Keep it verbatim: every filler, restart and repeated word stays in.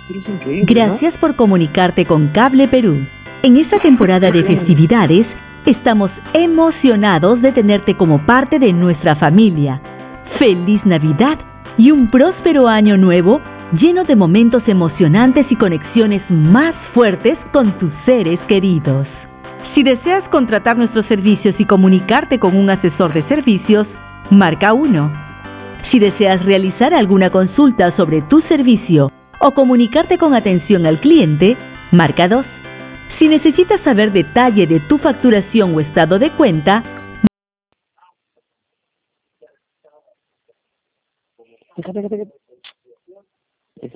Es increíble, Gracias por comunicarte con Cable Perú. En esta temporada de festividades, estamos emocionados de tenerte como parte de nuestra familia. ¡Feliz Navidad y un próspero año nuevo lleno de momentos emocionantes y conexiones más fuertes con tus seres queridos! Si deseas contratar nuestros servicios y comunicarte con un asesor de servicios, marca uno. Si deseas realizar alguna consulta sobre tu servicio o comunicarte con atención al cliente, marca dos. Si necesitas saber detalle de tu facturación o estado de cuenta, Fíjate, fíjate,